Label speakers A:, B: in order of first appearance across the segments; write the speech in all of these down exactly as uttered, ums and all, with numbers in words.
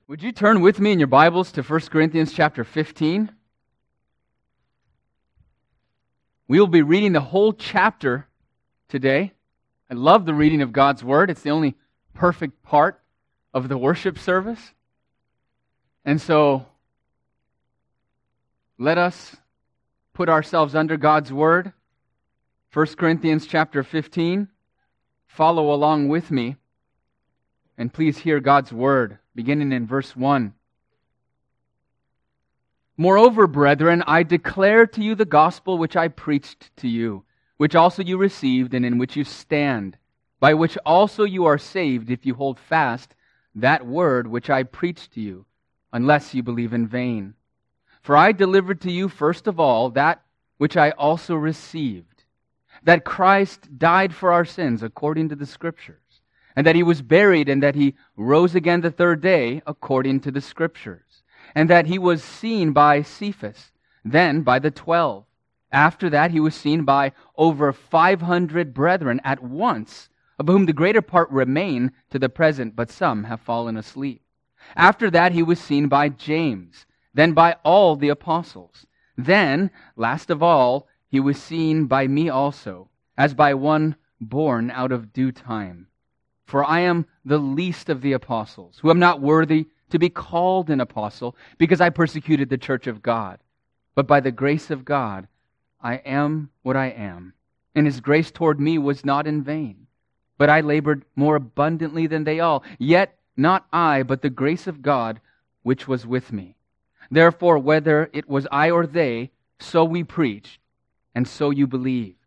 A: Would you turn with me in your Bibles to First Corinthians chapter fifteen? We will be reading the whole chapter today. I love the reading of God's Word. It's the only perfect part of the worship service. And so, let us put ourselves under God's Word. First Corinthians chapter fifteen. Follow along with me. And please hear God's Word, beginning in verse one. Moreover, brethren, I declare to you the gospel which I preached to you, which also you received, and in which you stand, by which also you are saved, if you hold fast that word which I preached to you, unless you believe in vain. For I delivered to you first of all that which I also received, that Christ died for our sins according to the Scriptures, and that he was buried, and that he rose again the third day according to the Scriptures, and that he was seen by Cephas, then by the twelve. After that he was seen by over five hundred brethren at once, of whom the greater part remain to the present, but some have fallen asleep. After that he was seen by James, then by all the apostles. Then, last of all, he was seen by me also, as by one born out of due time. For I am the least of the apostles, who am not worthy to be called an apostle, because I persecuted the church of God. But by the grace of God, I am what I am. And his grace toward me was not in vain. But I labored more abundantly than they all. Yet not I, but the grace of God, which was with me. Therefore, whether it was I or they, so we preached, and so you believed.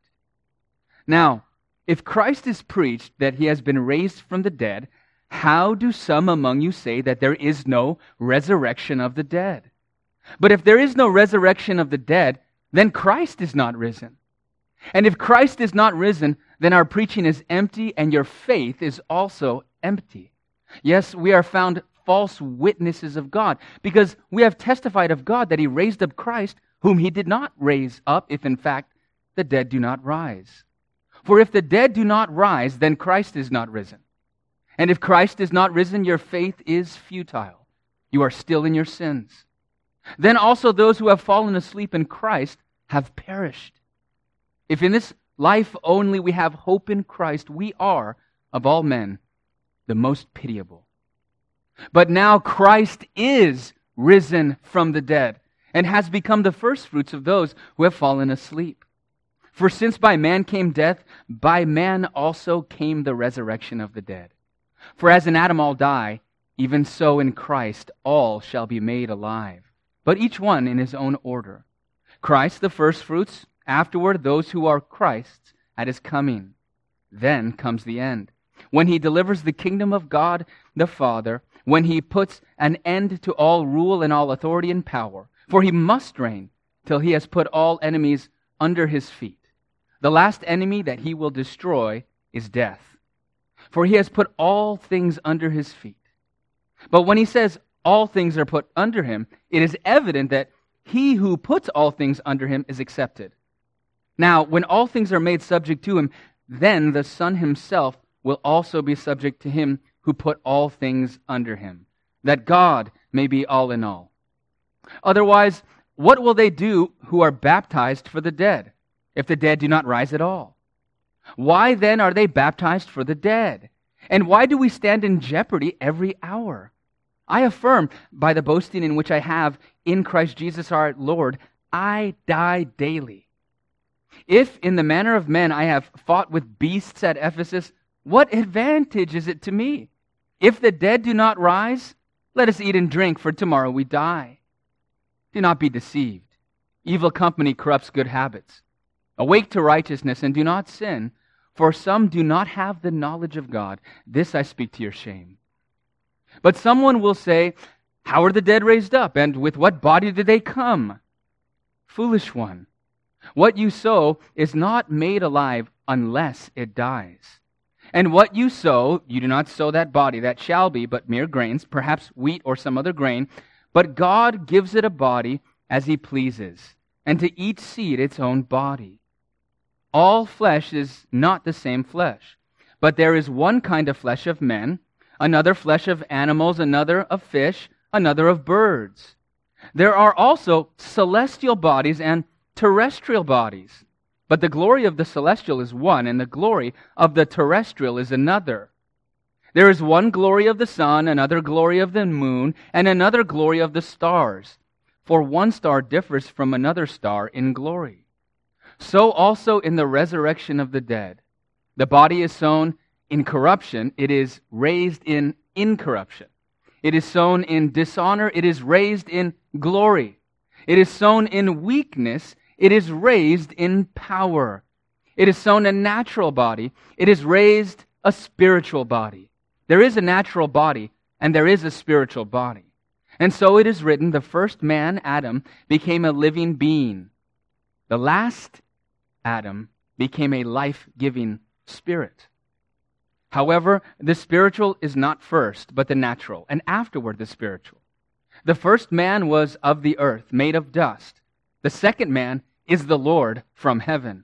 A: Now, if Christ is preached that he has been raised from the dead, how do some among you say that there is no resurrection of the dead? But if there is no resurrection of the dead, then Christ is not risen. And if Christ is not risen, then our preaching is empty, and your faith is also empty. Yes, we are found false witnesses of God, because we have testified of God that he raised up Christ, whom he did not raise up, if in fact the dead do not rise. For if the dead do not rise, then Christ is not risen. And if Christ is not risen, your faith is futile. You are still in your sins. Then also those who have fallen asleep in Christ have perished. If in this life only we have hope in Christ, we are, of all men, the most pitiable. But now Christ is risen from the dead, and has become the firstfruits of those who have fallen asleep. For since by man came death, by man also came the resurrection of the dead. For as in Adam all die, even so in Christ all shall be made alive, but each one in his own order. Christ the firstfruits, afterward those who are Christ's at his coming. Then comes the end, when he delivers the kingdom of God the Father, when he puts an end to all rule and all authority and power. For he must reign till he has put all enemies under his feet. The last enemy that he will destroy is death. For he has put all things under his feet. But when he says all things are put under him, it is evident that he who puts all things under him is accepted. Now, when all things are made subject to him, then the Son himself will also be subject to him who put all things under him, that God may be all in all. Otherwise, what will they do who are baptized for the dead, if the dead do not rise at all? Why then are they baptized for the dead? And why do we stand in jeopardy every hour? I affirm, by the boasting in which I have in Christ Jesus our Lord, I die daily. If in the manner of men I have fought with beasts at Ephesus, what advantage is it to me? If the dead do not rise, let us eat and drink, for tomorrow we die. Do not be deceived. Evil company corrupts good habits. Awake to righteousness and do not sin, for some do not have the knowledge of God. This I speak to your shame. But someone will say, how are the dead raised up, and with what body did they come? Foolish one, what you sow is not made alive unless it dies. And what you sow, you do not sow that body that shall be, but mere grains, perhaps wheat or some other grain, but God gives it a body as he pleases, and to each seed its own body. All flesh is not the same flesh, but there is one kind of flesh of men, another flesh of animals, another of fish, another of birds. There are also celestial bodies and terrestrial bodies. But the glory of the celestial is one, and the glory of the terrestrial is another. There is one glory of the sun, another glory of the moon, and another glory of the stars. For one star differs from another star in glory. So also in the resurrection of the dead. The body is sown in corruption, it is raised in incorruption. It is sown in dishonor, it is raised in glory. It is sown in weakness, it is raised in power. It is sown a natural body, it is raised a spiritual body. There is a natural body, and there is a spiritual body. And so it is written, the first man, Adam, became a living being. The last Adam became a life-giving spirit. However, the spiritual is not first, but the natural, and afterward the spiritual. The first man was of the earth, made of dust. The second man is the Lord from heaven.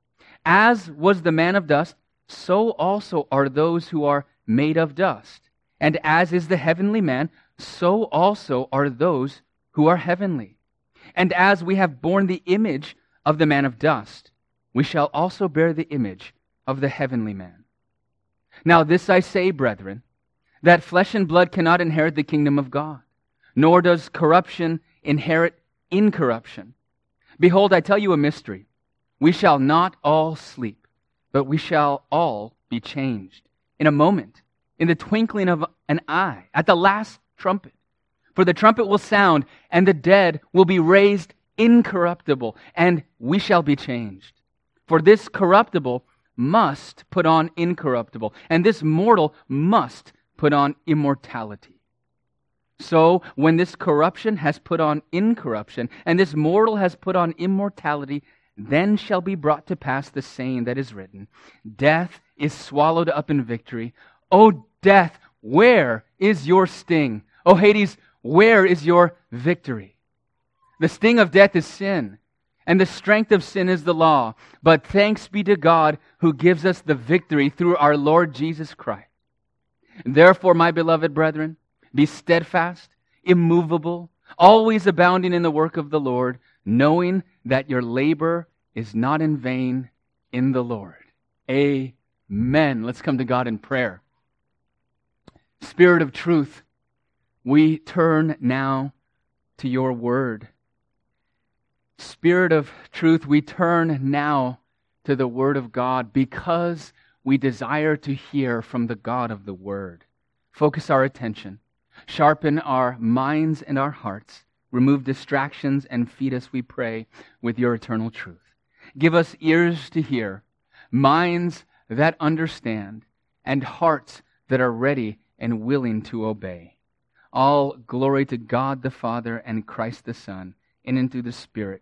A: As was the man of dust, so also are those who are made of dust. And as is the heavenly man, so also are those who are heavenly. And as we have borne the image of the man of dust, we shall also bear the image of the heavenly man. Now this I say, brethren, that flesh and blood cannot inherit the kingdom of God, nor does corruption inherit incorruption. Behold, I tell you a mystery. We shall not all sleep, but we shall all be changed. In a moment, in the twinkling of an eye, at the last trumpet. For the trumpet will sound, and the dead will be raised incorruptible, and we shall be changed. For this corruptible must put on incorruptible, and this mortal must put on immortality. So, when this corruption has put on incorruption, and this mortal has put on immortality, then shall be brought to pass the saying that is written, Death is swallowed up in victory. O death, where is your sting? O Hades, where is your victory? The sting of death is sin, and the strength of sin is the law. But thanks be to God who gives us the victory through our Lord Jesus Christ. Therefore, my beloved brethren, be steadfast, immovable, always abounding in the work of the Lord, knowing that your labor is not in vain in the Lord. Amen. Let's come to God in prayer. Spirit of truth, we turn now to your word. Spirit of truth, we turn now to the word of God because we desire to hear from the God of the word. Focus our attention. Sharpen our minds and our hearts. Remove distractions and feed us, we pray, with your eternal truth. Give us ears to hear, minds that understand, and hearts that are ready and willing to obey. All glory to God the Father and Christ the Son, in and through the Spirit.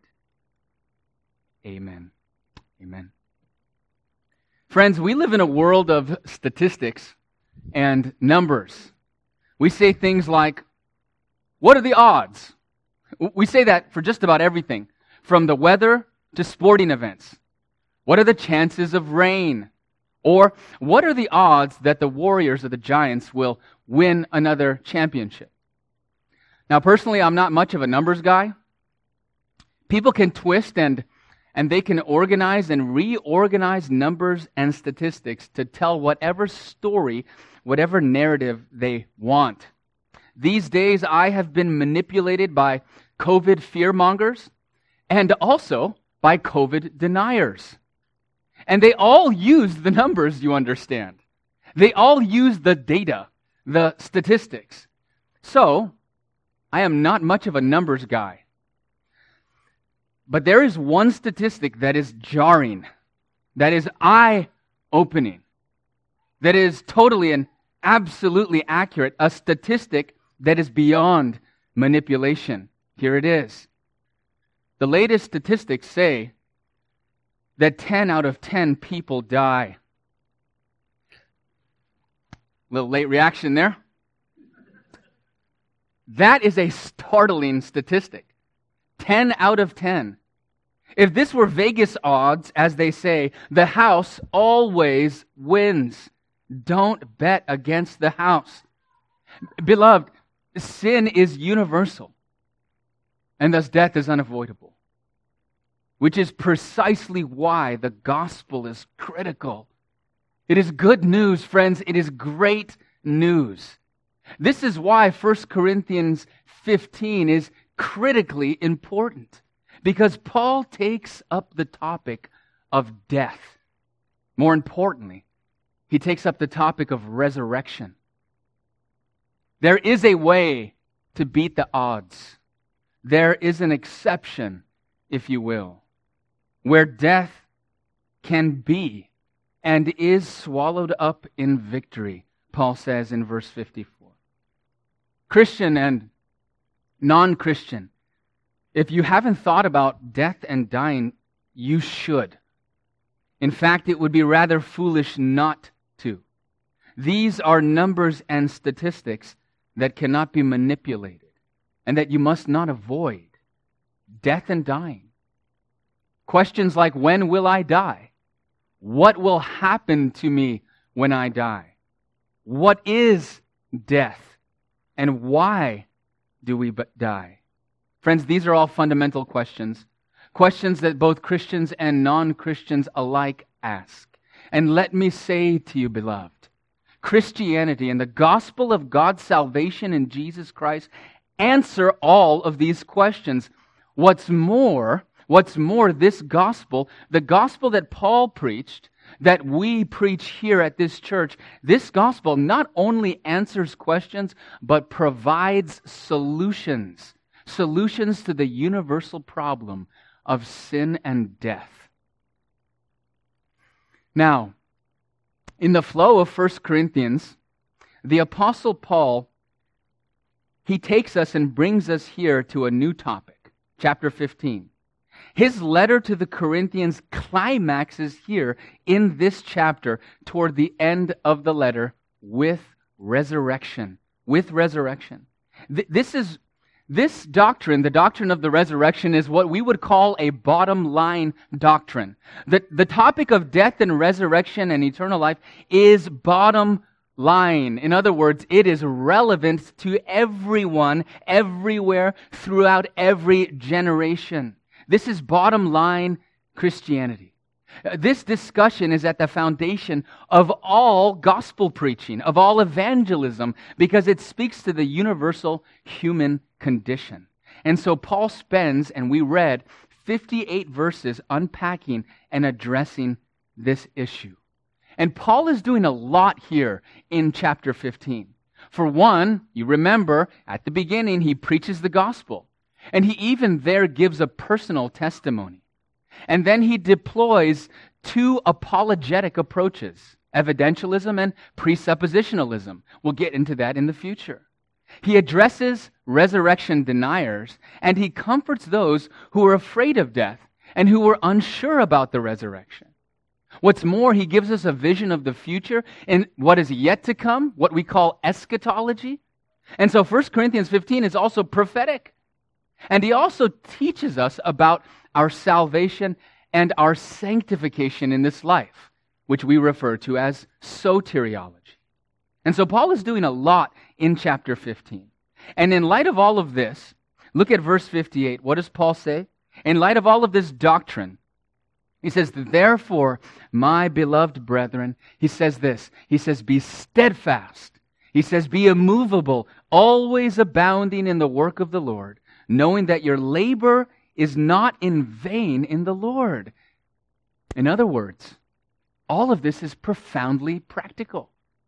A: Amen. Amen. Friends, we live in a world of statistics and numbers. We say things like, what are the odds? We say that for just about everything, from the weather to sporting events. What are the chances of rain? Or what are the odds that the Warriors or the Giants will win another championship? Now, personally, I'm not much of a numbers guy. People can twist and and they can organize and reorganize numbers and statistics to tell whatever story, whatever narrative they want. These days, I have been manipulated by COVID fearmongers and also by COVID deniers. And they all use the numbers, you understand. They all use the data, the statistics. So, I am not much of a numbers guy. But there is one statistic that is jarring, that is eye-opening, that is totally and absolutely accurate, a statistic that is beyond manipulation. Here it is. The latest statistics say that ten out of ten people die. Little late reaction there. That is a startling statistic. ten out of ten. If this were Vegas odds, as they say, the house always wins. Don't bet against the house. Beloved, sin is universal, and thus death is unavoidable, which is precisely why the gospel is critical. It is good news, friends. It is great news. This is why First Corinthians fifteen is critically important, because Paul takes up the topic of death. More importantly, he takes up the topic of resurrection. There is a way to beat the odds. There is an exception, if you will, where death can be and is swallowed up in victory, Paul says in verse fifty-four. Christian and non-Christian, if you haven't thought about death and dying, you should. In fact, it would be rather foolish not to. These are numbers and statistics that cannot be manipulated and that you must not avoid. Death and dying. Questions like, when will I die? What will happen to me when I die? What is death? And why do we die? Friends, these are all fundamental questions. Questions that both Christians and non-Christians alike ask. And let me say to you, beloved, Christianity and the gospel of God's salvation in Jesus Christ answer all of these questions. What's more, what's more, this gospel, the gospel that Paul preached, that we preach here at this church, this gospel not only answers questions, but provides solutions. Solutions to the universal problem of sin and death. Now, in the flow of First Corinthians, the Apostle Paul, he takes us and brings us here to a new topic, chapter fifteen. His letter to the Corinthians climaxes here in this chapter toward the end of the letter with resurrection. With resurrection. Th- this is This doctrine, the doctrine of the resurrection, is what we would call a bottom line doctrine. The, the topic of death and resurrection and eternal life is bottom line. In other words, it is relevant to everyone, everywhere, throughout every generation. This is bottom line Christianity. This discussion is at the foundation of all gospel preaching, of all evangelism, because it speaks to the universal human condition. And so Paul spends, and we read, fifty-eight verses unpacking and addressing this issue. And Paul is doing a lot here in chapter fifteen. For one, you remember, at the beginning, he preaches the gospel. And he even there gives a personal testimony. And then he deploys two apologetic approaches, evidentialism and presuppositionalism. We'll get into that in the future. He addresses resurrection deniers, and he comforts those who are afraid of death and who are unsure about the resurrection. What's more, he gives us a vision of the future and what is yet to come, what we call eschatology. And so First Corinthians fifteen is also prophetic. And he also teaches us about our salvation and our sanctification in this life, which we refer to as soteriology. And so Paul is doing a lot in chapter fifteen. And in light of all of this, look at verse fifty-eight. What does Paul say? In light of all of this doctrine, he says, therefore, my beloved brethren, he says this, he says, be steadfast. He says, be immovable, always abounding in the work of the Lord, knowing that your labor is not in vain in the Lord. In other words, all of this is profoundly practical.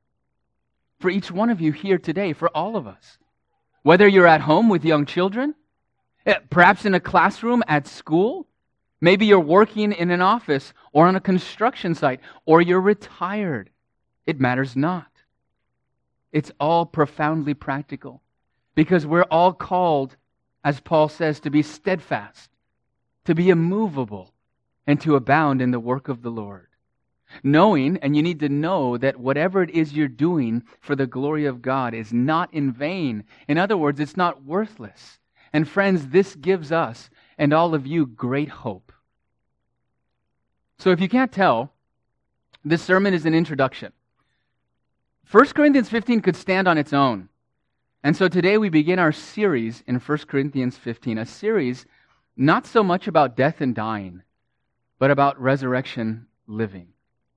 A: For each one of you here today, for all of us. Whether you're at home with young children, perhaps in a classroom at school, maybe you're working in an office or on a construction site, or you're retired. It matters not. It's all profoundly practical because we're all called, as Paul says, to be steadfast, to be immovable, and to abound in the work of the Lord. Knowing, and you need to know, that whatever it is you're doing for the glory of God is not in vain. In other words, it's not worthless. And friends, this gives us and all of you great hope. So if you can't tell, this sermon is an introduction. First Corinthians fifteen could stand on its own. And so today we begin our series in First Corinthians fifteen, a series not so much about death and dying, but about resurrection living.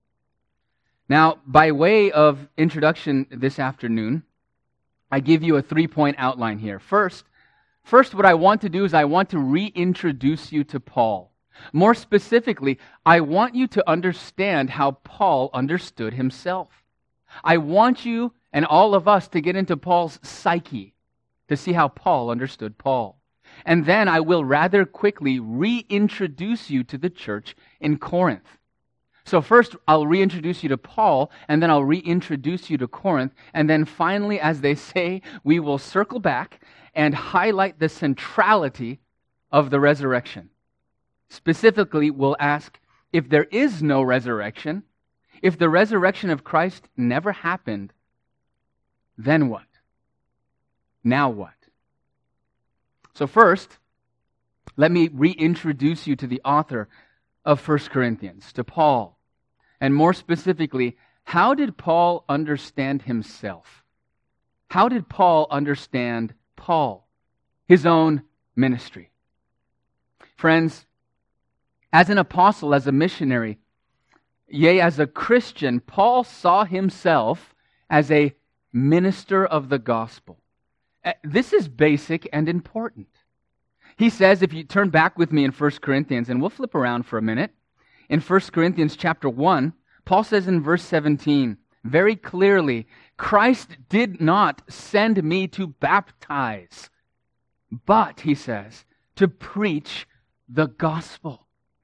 A: Now, by way of introduction this afternoon, I give you a three-point outline here. First, first, what I want to do is I want to reintroduce you to Paul. More specifically, I want you to understand how Paul understood himself. I want you and all of us to get into Paul's psyche to see how Paul understood Paul. And then I will rather quickly reintroduce you to the church in Corinth. So first, I'll reintroduce you to Paul, and then I'll reintroduce you to Corinth, and then finally, as they say, we will circle back and highlight the centrality of the resurrection. Specifically, we'll ask, if there is no resurrection, if the resurrection of Christ never happened, then what? Now what? So first, let me reintroduce you to the author of First Corinthians, to Paul. And more specifically, how did Paul understand himself? How did Paul understand Paul, his own ministry? Friends, as an apostle, as a missionary, yea, as a Christian, Paul saw himself as a minister of the gospel. This is basic and important. He says, if you turn back with me in First Corinthians, and we'll flip around for a minute. In First Corinthians chapter one, Paul says in verse seventeen, very clearly, Christ did not send me to baptize, but, he says, to preach the gospel.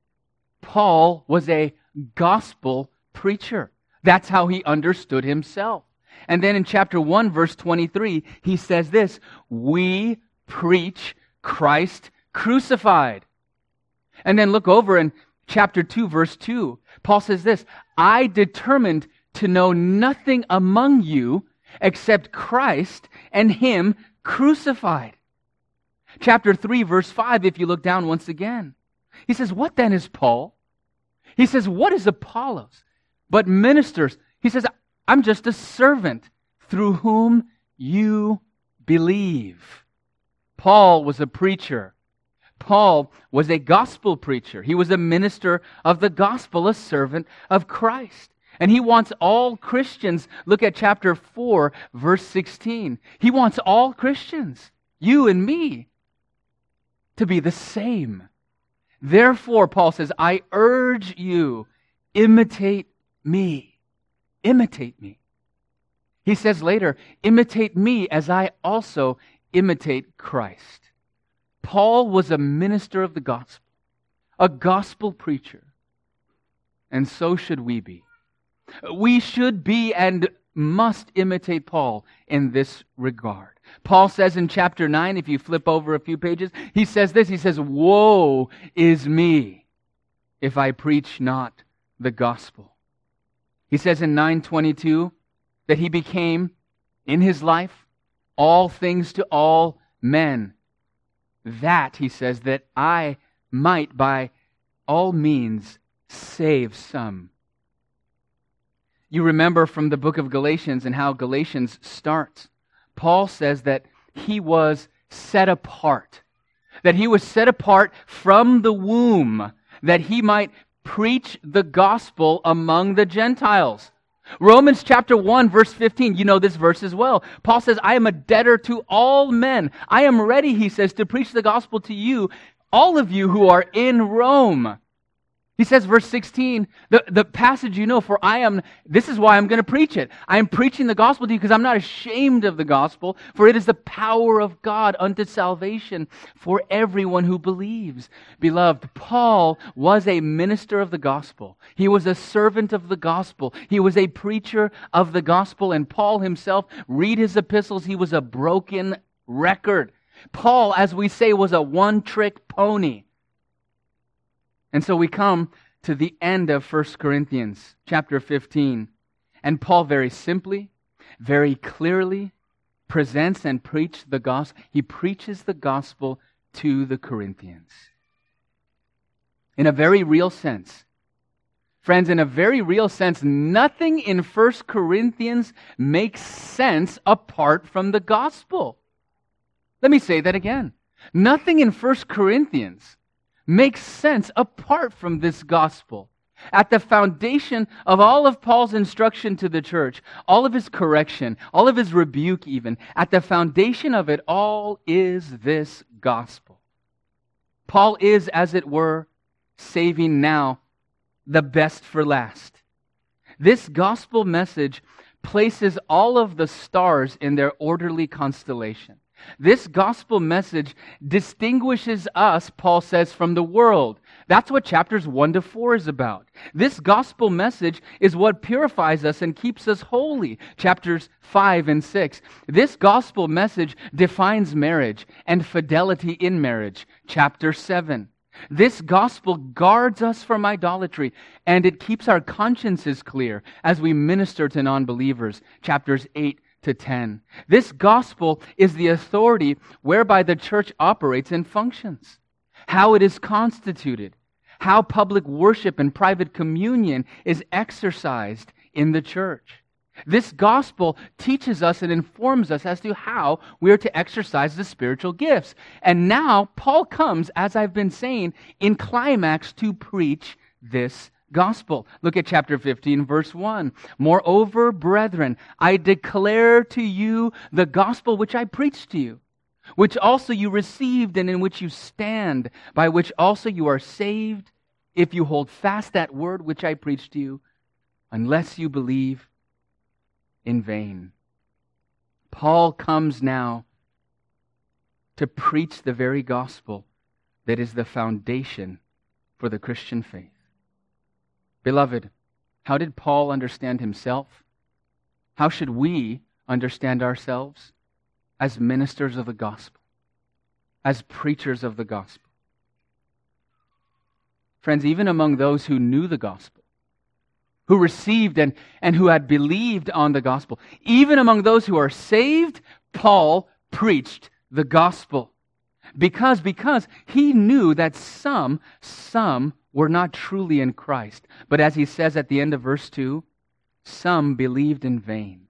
A: Paul was a gospel preacher. That's how he understood himself. And then in chapter one, verse twenty-three, he says this, we preach Christ crucified. And then look over in chapter two, verse two, Paul says this, I determined to know nothing among you except Christ and Him crucified. Chapter three, verse five, if you look down once again, he says, what then is Paul? He says, what is Apollos? But ministers, he says, I'm just a servant through whom you believe. Paul was a preacher. Paul was a gospel preacher. He was a minister of the gospel, a servant of Christ. And he wants all Christians, look at chapter four, verse sixteen. He wants all Christians, you and me, to be the same. Therefore, Paul says, I urge you, imitate me. Imitate me. He says later, imitate me as I also imitate Christ. Paul was a minister of the gospel, a gospel preacher, and so should we be. We should be and must imitate Paul in this regard. Paul says in chapter nine, if you flip over a few pages, he says this, he says, woe is me if I preach not the gospel. He says in nine twenty-two that he became, in his life, all things to all men. That, he says, that I might by all means save some. You remember from the book of Galatians and how Galatians starts. Paul says that he was set apart. That he was set apart from the womb, that he might preach the gospel among the Gentiles. Romans chapter one, verse fifteen, you know this verse as well. Paul says, I am a debtor to all men. I am ready, he says, to preach the gospel to you, all of you who are in Rome. He says, verse sixteen, the, the passage you know, for I am, this is why I'm going to preach it. I am preaching the gospel to you because I'm not ashamed of the gospel, for it is the power of God unto salvation for everyone who believes. Beloved, Paul was a minister of the gospel. He was a servant of the gospel. He was a preacher of the gospel. And Paul himself, read his epistles, he was a broken record. Paul, as we say, was a one-trick pony. And so we come to the end of First Corinthians chapter fifteen. And Paul very simply, very clearly presents and preaches the gospel. He preaches the gospel to the Corinthians. In a very real sense, Friends, in a very real sense, nothing in First Corinthians makes sense apart from the gospel. Let me say that again. Nothing in First Corinthians makes sense apart from this gospel. At the foundation of all of Paul's instruction to the church, all of his correction, all of his rebuke even, at the foundation of it all is this gospel. Paul is, as it were, saving now the best for last. This gospel message places all of the stars in their orderly constellation. This gospel message distinguishes us, Paul says, from the world. That's what chapters one to four is about. This gospel message is what purifies us and keeps us holy. Chapters five and six. This gospel message defines marriage and fidelity in marriage. Chapter seven. This gospel guards us from idolatry, and it keeps our consciences clear as we minister to non-believers. Chapters eight to ten. This gospel is the authority whereby the church operates and functions, how it is constituted, how public worship and private communion is exercised in the church. This gospel teaches us and informs us as to how we are to exercise the spiritual gifts. And now Paul comes, as I've been saying, in climax to preach this gospel. Look at chapter fifteen, verse one. Moreover, brethren, I declare to you the gospel which I preached to you, which also you received and in which you stand, by which also you are saved, if you hold fast that word which I preached to you, unless you believe in vain. Paul comes now to preach the very gospel that is the foundation for the Christian faith. Beloved, how did Paul understand himself? How should we understand ourselves as ministers of the gospel, as preachers of the gospel? Friends, even among those who knew the gospel, who received and, and who had believed on the gospel, even among those who are saved, Paul preached the gospel. Because, because he knew that some, some were not truly in Christ. But as he says at the end of verse two, some believed in vain.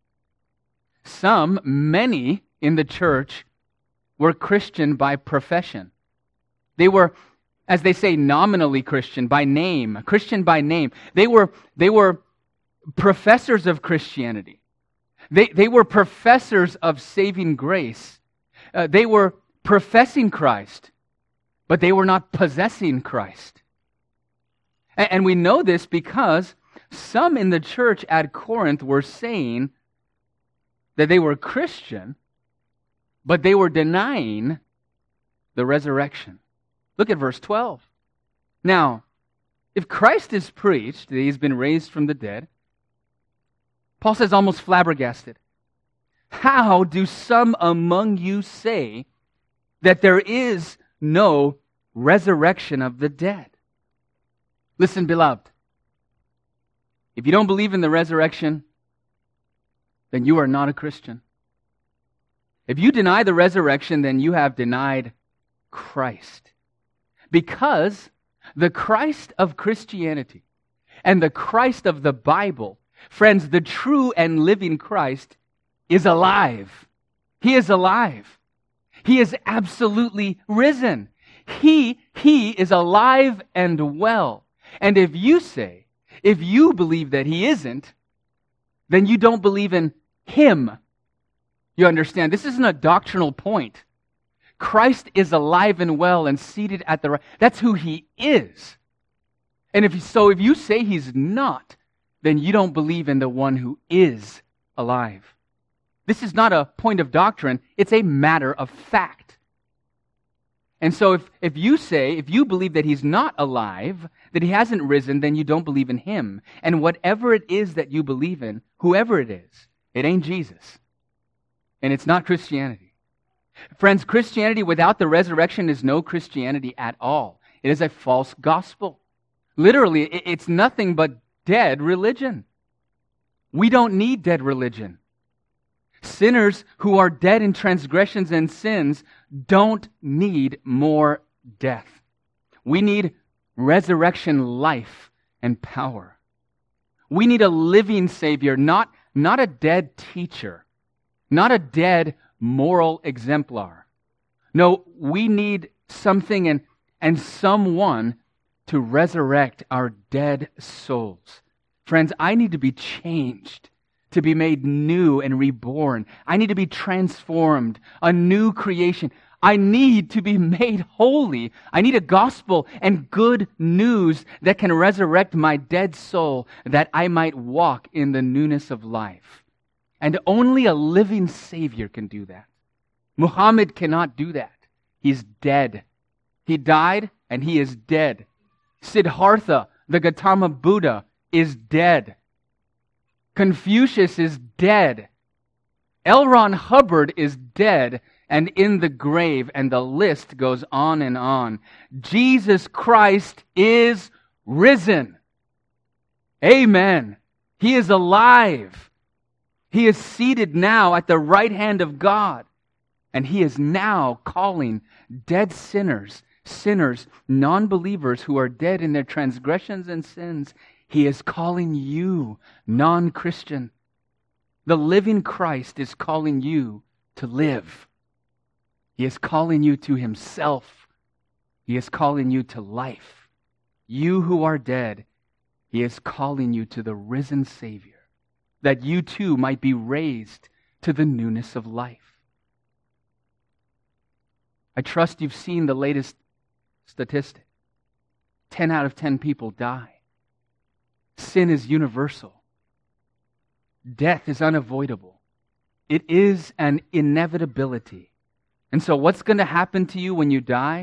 A: Some, many in the church, were Christian by profession. They were, as they say, nominally Christian by name, Christian by name. They were, they were professors of Christianity. They, they were professors of saving grace. Uh, they were professing Christ, but they were not possessing Christ. And, and we know this because some in the church at Corinth were saying that they were Christian, but they were denying the resurrection. Look at verse twelve. Now, if Christ is preached, that he's been raised from the dead, Paul says almost flabbergasted, how do some among you say that there is no resurrection of the dead? Listen, beloved, if you don't believe in the resurrection, then you are not a Christian. If you deny the resurrection, then you have denied Christ. Because the Christ of Christianity and the Christ of the Bible, friends, the true and living Christ is alive. He is alive. He is absolutely risen. He, he is alive and well. And if you say, if you believe that he isn't, then you don't believe in him. You understand? This isn't a doctrinal point. Christ is alive and well and seated at the right. That's who he is. And if so, if you say he's not, then you don't believe in the one who is alive. This is not a point of doctrine. It's a matter of fact. And so if, if you say, if you believe that he's not alive, that he hasn't risen, then you don't believe in him. And whatever it is that you believe in, whoever it is, it ain't Jesus. And it's not Christianity. Friends, Christianity without the resurrection is no Christianity at all. It is a false gospel. Literally, it's nothing but dead religion. We don't need dead religion. Sinners who are dead in transgressions and sins don't need more death. We need resurrection life and power. We need a living Savior, not, not a dead teacher, not a dead moral exemplar. No, we need something and, and someone to resurrect our dead souls. Friends, I need to be changed, to be made new and reborn. I need to be transformed, a new creation. I need to be made holy. I need a gospel and good news that can resurrect my dead soul, that I might walk in the newness of life. And only a living Savior can do that. Muhammad cannot do that. He's dead. He died and he is dead. Siddhartha, the Gautama Buddha, is dead. Confucius is dead. L. Ron Hubbard is dead and in the grave, and the list goes on and on. Jesus Christ is risen. Amen. He is alive. He is seated now at the right hand of God. And He is now calling dead sinners, sinners, non-believers who are dead in their transgressions and sins. He is calling you, non-Christian. The living Christ is calling you to live. He is calling you to Himself. He is calling you to life. You who are dead, He is calling you to the risen Savior, that you too might be raised to the newness of life. I trust you've seen the latest statistic. Ten out of ten people die. Sin is universal. Death is unavoidable. It is an inevitability. And so what's going to happen to you when you die?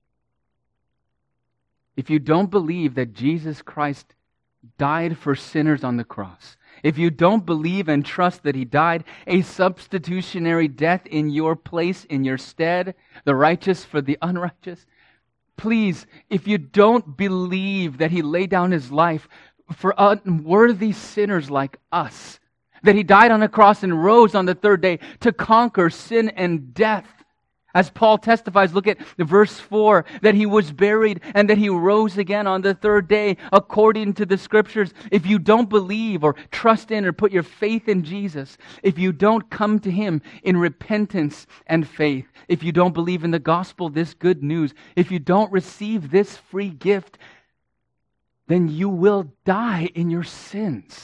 A: If you don't believe that Jesus Christ died for sinners on the cross, if you don't believe and trust that He died a substitutionary death in your place, in your stead, the righteous for the unrighteous, please, if you don't believe that He laid down His life for unworthy sinners like us, that He died on a cross and rose on the third day to conquer sin and death, as Paul testifies, look at verse four, that He was buried and that He rose again on the third day according to the Scriptures. If you don't believe or trust in or put your faith in Jesus, if you don't come to Him in repentance and faith, if you don't believe in the gospel, this good news, if you don't receive this free gift, then you will die in your sins.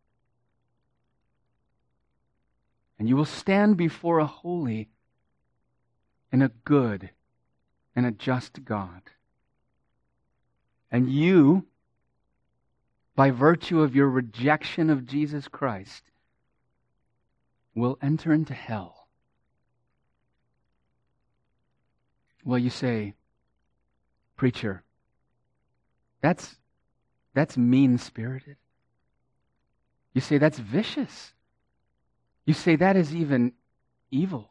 A: And you will stand before a holy and a good and a just God. And you, by virtue of your rejection of Jesus Christ, will enter into hell. Well, you say, preacher, that's, that's mean-spirited. You say that's vicious. You say that is even evil.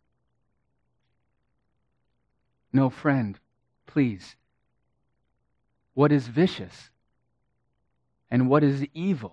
A: No, friend, please. What is vicious and what is evil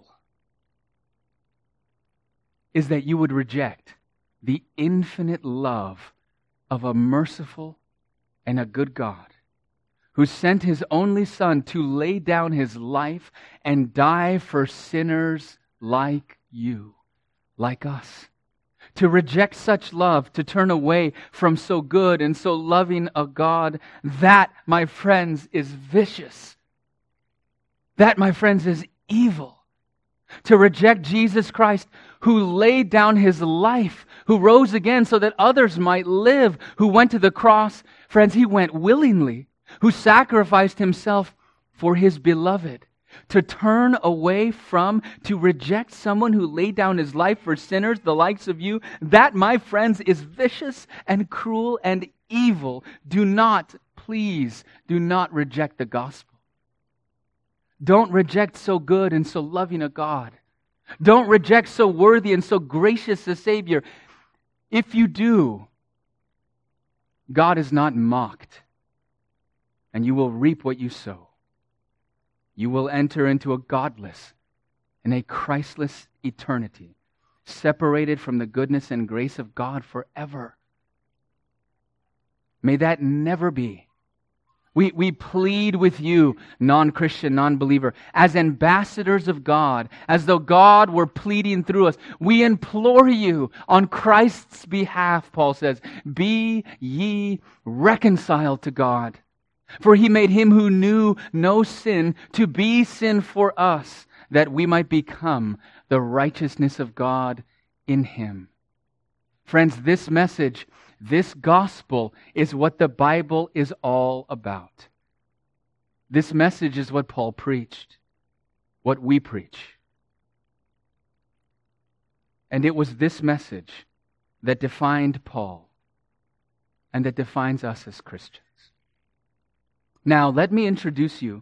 A: is that you would reject the infinite love of a merciful and a good God who sent His only Son to lay down His life and die for sinners like you, like us. To reject such love, to turn away from so good and so loving a God, that, my friends, is vicious. That, my friends, is evil. To reject Jesus Christ, who laid down His life, who rose again so that others might live, who went to the cross, friends, He went willingly, who sacrificed Himself for His beloved. To turn away from, to reject someone who laid down His life for sinners, the likes of you, that, my friends, is vicious and cruel and evil. Do not, please, do not reject the gospel. Don't reject so good and so loving a God. Don't reject so worthy and so gracious a Savior. If you do, God is not mocked, and you will reap what you sow. You will enter into a godless and a Christless eternity, separated from the goodness and grace of God forever. May that never be. We, we plead with you, non-Christian, non-believer, as ambassadors of God, as though God were pleading through us. We implore you on Christ's behalf, Paul says, be ye reconciled to God. For he made him who knew no sin to be sin for us, that we might become the righteousness of God in him. Friends, this message, this gospel is what the Bible is all about. This message is what Paul preached, what we preach. And it was this message that defined Paul and that defines us as Christians. Now, let me introduce you.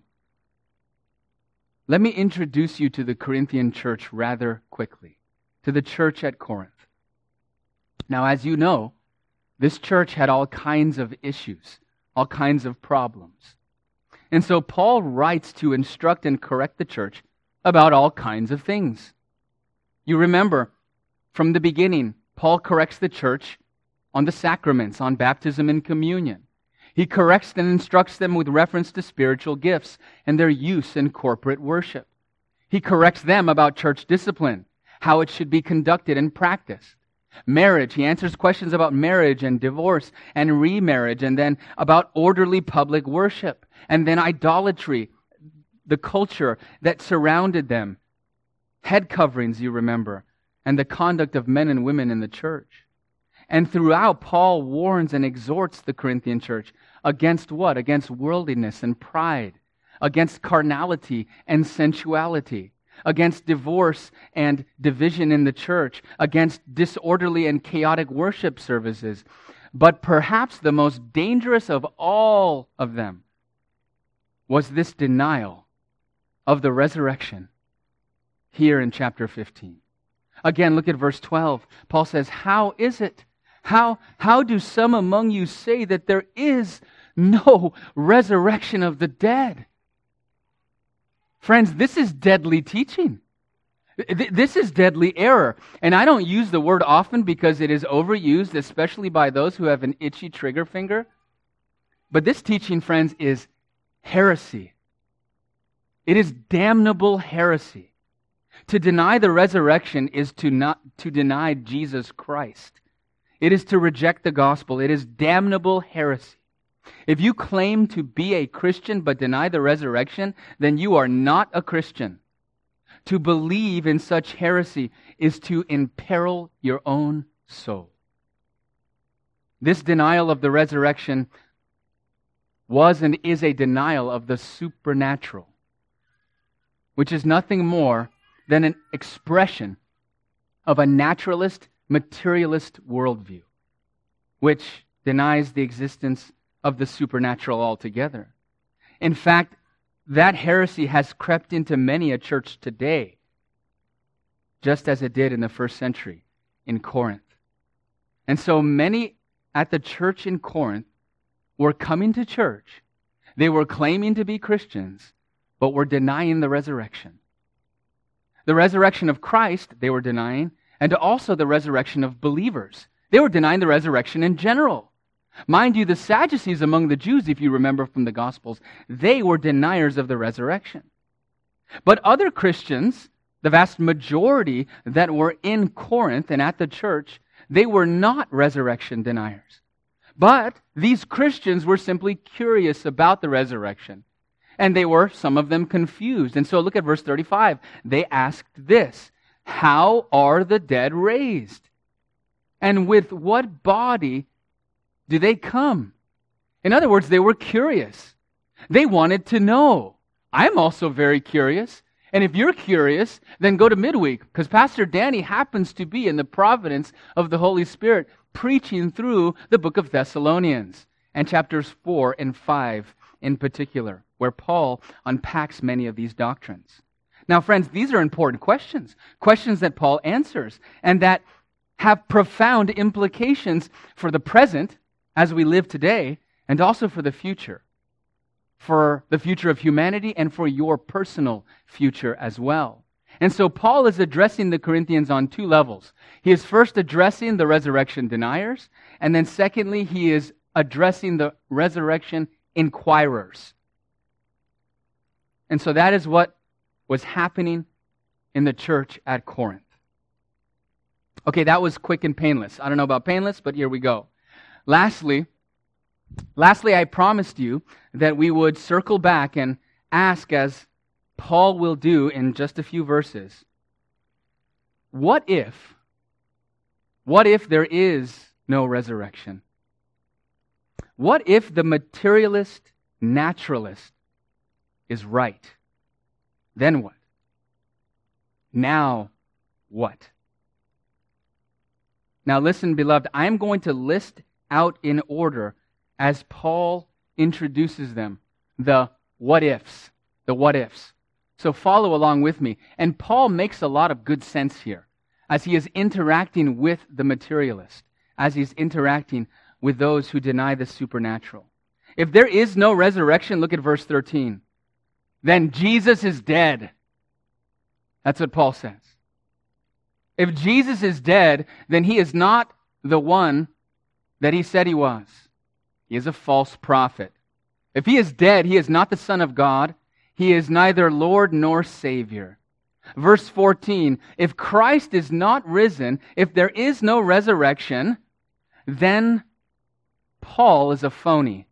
A: Let me introduce you to the Corinthian church rather quickly, to the church at Corinth. Now, as you know, this church had all kinds of issues, all kinds of problems. And so Paul writes to instruct and correct the church about all kinds of things. You remember, from the beginning, Paul corrects the church on the sacraments, on baptism and communion. He corrects and instructs them with reference to spiritual gifts and their use in corporate worship. He corrects them about church discipline, how it should be conducted and practiced. Marriage, he answers questions about marriage and divorce and remarriage, and then about orderly public worship, and then idolatry, the culture that surrounded them, head coverings, you remember, and the conduct of men and women in the church. And throughout, Paul warns and exhorts the Corinthian church against what? Against worldliness and pride, against carnality and sensuality, against divorce and division in the church, against disorderly and chaotic worship services. But perhaps the most dangerous of all of them was this denial of the resurrection here in chapter fifteen. Again, look at verse twelve. Paul says, how is it? How, how do some among you say that there is no resurrection of the dead? Friends, this is deadly teaching. This is deadly error. And I don't use the word often because it is overused, especially by those who have an itchy trigger finger. But this teaching, friends, is heresy. It is damnable heresy. To deny the resurrection is to not to deny Jesus Christ. It is to reject the gospel. It is damnable heresy. If you claim to be a Christian but deny the resurrection, then you are not a Christian. To believe in such heresy is to imperil your own soul. This denial of the resurrection was and is a denial of the supernatural, which is nothing more than an expression of a naturalist, materialist worldview, which denies the existence of the supernatural altogether. In fact, that heresy has crept into many a church today, just as it did in the first century in Corinth. And so many at the church in Corinth were coming to church. They were claiming to be Christians, but were denying the resurrection. The resurrection of Christ, they were denying, and also the resurrection of believers. They were denying the resurrection in general. Mind you, the Sadducees among the Jews, if you remember from the Gospels, they were deniers of the resurrection. But other Christians, the vast majority that were in Corinth and at the church, they were not resurrection deniers. But these Christians were simply curious about the resurrection. And they were, some of them, confused. And so look at verse thirty-five. They asked this, how are the dead raised? And with what body do they come? In other words, they were curious. They wanted to know. I'm also very curious. And if you're curious, then go to midweek, because Pastor Danny happens to be in the providence of the Holy Spirit preaching through the book of Thessalonians, and chapters four and five in particular, where Paul unpacks many of these doctrines. Now, friends, these are important questions, questions that Paul answers, and that have profound implications for the present, as we live today, and also for the future, for the future of humanity and for your personal future as well. And so Paul is addressing the Corinthians on two levels. He is first addressing the resurrection deniers, and then secondly, he is addressing the resurrection inquirers. And so that is what was happening in the church at Corinth. Okay, that was quick and painless. I don't know about painless, but here we go. Lastly, lastly, I promised you that we would circle back and ask, as Paul will do in just a few verses, what if, what if there is no resurrection? What if the materialist naturalist is right? Then what? Now what? Now listen, beloved, I am going to list out in order as Paul introduces them, the what ifs, the what ifs. So follow along with me. And Paul makes a lot of good sense here as he is interacting with the materialist, as he's interacting with those who deny the supernatural. If there is no resurrection, look at verse thirteen. Then Jesus is dead. That's what Paul says. If Jesus is dead, then he is not the one that he said he was. He is a false prophet. If he is dead, he is not the Son of God. He is neither Lord nor Savior. Verse fourteen, if Christ is not risen, if there is no resurrection, then Paul is a phony.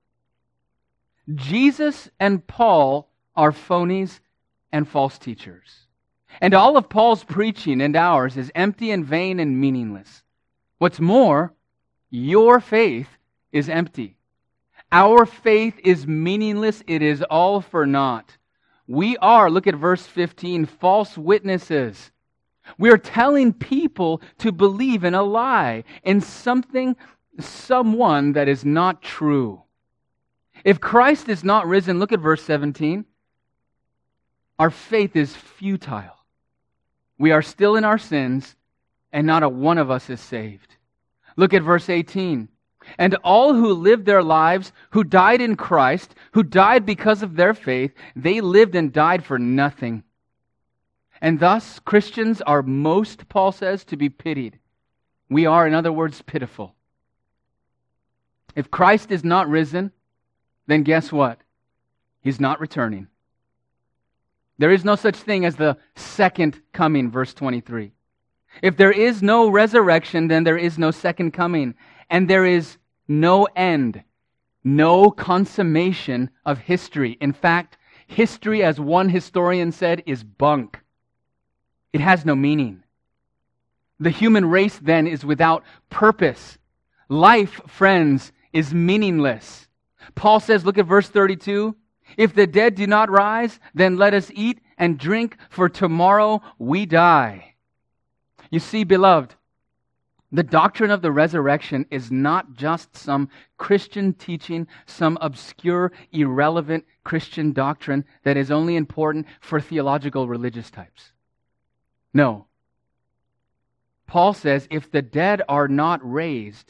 A: Jesus and Paul are phonies and false teachers. And all of Paul's preaching and ours is empty and vain and meaningless. What's more, your faith is empty. Our faith is meaningless. It is all for naught. We are, look at verse fifteen, false witnesses. We are telling people to believe in a lie, in something, someone that is not true. If Christ is not risen, look at verse seventeen. Our faith is futile. We are still in our sins, and not a one of us is saved. Look at verse eighteen. And all who lived their lives, who died in Christ, who died because of their faith, they lived and died for nothing. And thus, Christians are most, Paul says, to be pitied. We are, in other words, pitiful. If Christ is not risen, then guess what? He's not returning. There is no such thing as the second coming, verse twenty-three. If there is no resurrection, then there is no second coming. And there is no end, no consummation of history. In fact, history, as one historian said, is bunk. It has no meaning. The human race, then, is without purpose. Life, friends, is meaningless. Paul says, look at verse thirty-two. If the dead do not rise, then let us eat and drink, for tomorrow we die. You see, beloved, the doctrine of the resurrection is not just some Christian teaching, some obscure, irrelevant Christian doctrine that is only important for theological religious types. No. Paul says, if the dead are not raised,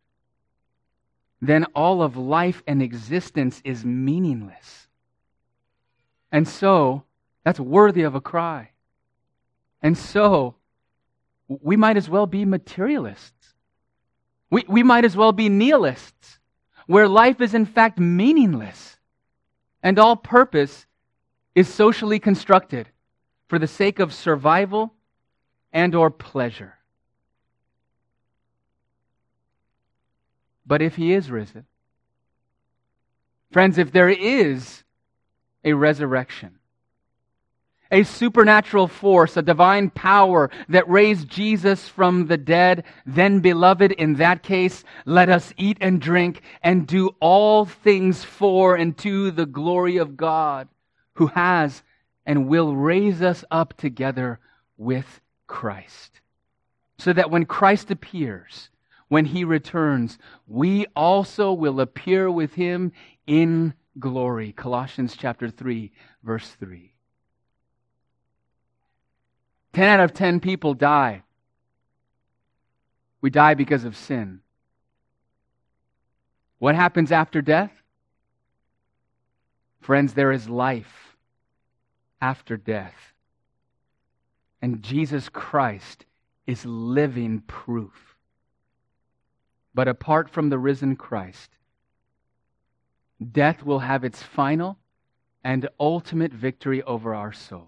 A: then all of life and existence is meaningless. And so, that's worthy of a cry. And so, we might as well be materialists. We, we might as well be nihilists, where life is in fact meaningless, and all purpose is socially constructed for the sake of survival and or pleasure. But if he is risen, friends, if there is a resurrection, a supernatural force, a divine power that raised Jesus from the dead, then, beloved, in that case, let us eat and drink and do all things for and to the glory of God, who has and will raise us up together with Christ. So that when Christ appears, when he returns, we also will appear with him in glory. Colossians chapter three, verse three. Ten out of ten people die. We die because of sin. What happens after death? Friends, there is life after death. And Jesus Christ is living proof. But apart from the risen Christ, death will have its final and ultimate victory over our souls.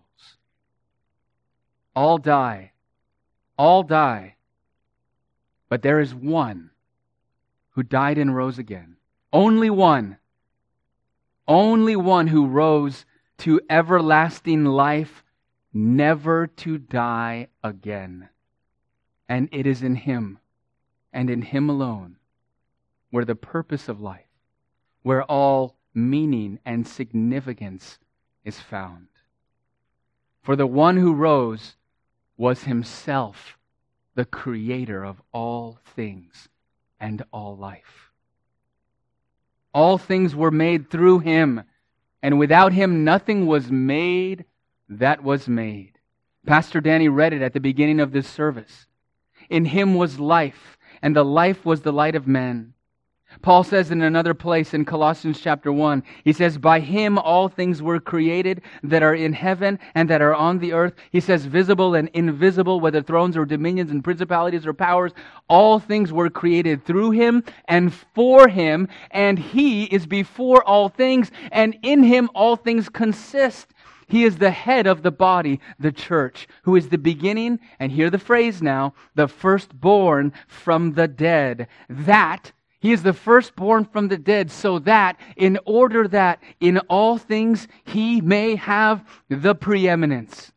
A: All die. All die. But there is one who died and rose again. Only one. Only one who rose to everlasting life, never to die again. And it is in Him, and in Him alone, where the purpose of life, where all meaning and significance is found. For the one who rose was Himself the creator of all things and all life. All things were made through Him, and without Him nothing was made that was made. Pastor Danny read it at the beginning of this service. In Him was life, and the life was the light of men. Paul says in another place in Colossians chapter one, he says, by Him all things were created that are in heaven and that are on the earth. He says, visible and invisible, whether thrones or dominions and principalities or powers, all things were created through Him and for Him, and He is before all things, and in Him all things consist. He is the head of the body, the church, who is the beginning, and hear the phrase now, the firstborn from the dead. That He is the firstborn from the dead, so that, in order that in all things He may have the preeminence.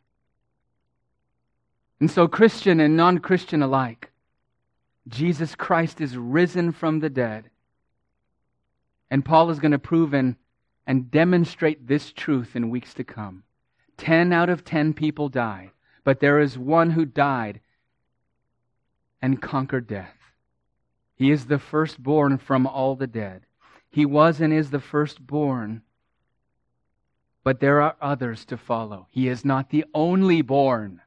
A: And so, Christian and non-Christian alike, Jesus Christ is risen from the dead. And Paul is going to prove and, and demonstrate this truth in weeks to come. Ten out of ten people die, but there is one who died and conquered death. He is the firstborn from all the dead. He was and is the firstborn, but there are others to follow. He is not the only born.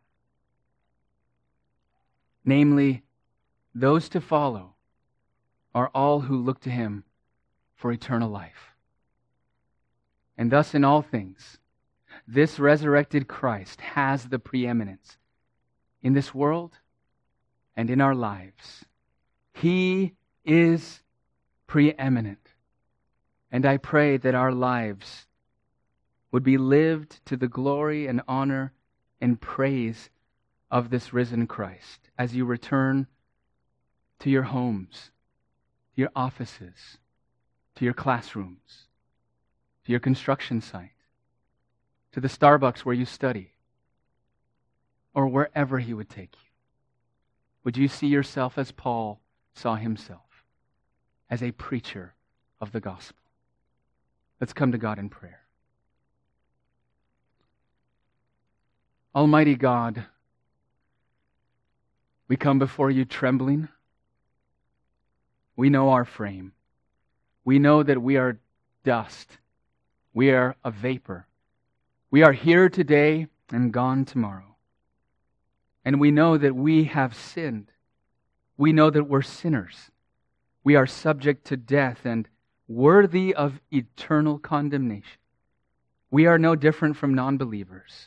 A: Namely, those to follow are all who look to Him for eternal life. And thus in all things, this resurrected Christ has the preeminence in this world and in our lives. He is preeminent. And I pray that our lives would be lived to the glory and honor and praise of this risen Christ as you return to your homes, to your offices, to your classrooms, to your construction site, to the Starbucks where you study, or wherever He would take you. Would you see yourself as Paul saw himself, as a preacher of the gospel? Let's come to God in prayer. Almighty God, we come before You trembling. We know our frame. We know that we are dust. We are a vapor. We are here today and gone tomorrow. And we know that we have sinned. We know that we're sinners. We are subject to death and worthy of eternal condemnation. We are no different from non-believers.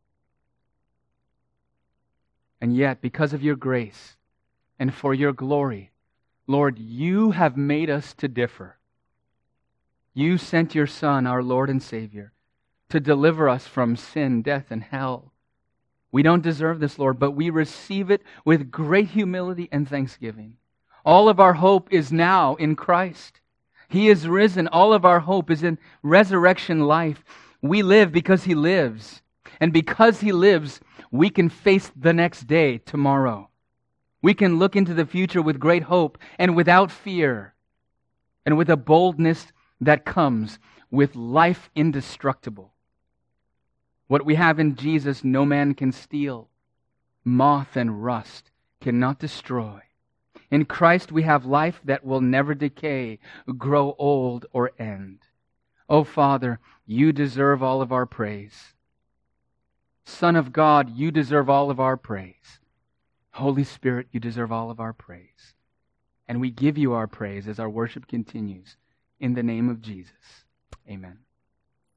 A: And yet, because of Your grace and for Your glory, Lord, You have made us to differ. You sent Your Son, our Lord and Savior, to deliver us from sin, death, and hell. We don't deserve this, Lord, but we receive it with great humility and thanksgiving. All of our hope is now in Christ. He is risen. All of our hope is in resurrection life. We live because He lives. And because He lives, we can face the next day, tomorrow. We can look into the future with great hope and without fear, and with a boldness that comes with life indestructible. What we have in Jesus, no man can steal. Moth and rust cannot destroy. In Christ we have life that will never decay, grow old, or end. Oh, Father, You deserve all of our praise. Son of God, You deserve all of our praise. Holy Spirit, You deserve all of our praise. And we give You our praise as our worship continues. In the name of Jesus. Amen.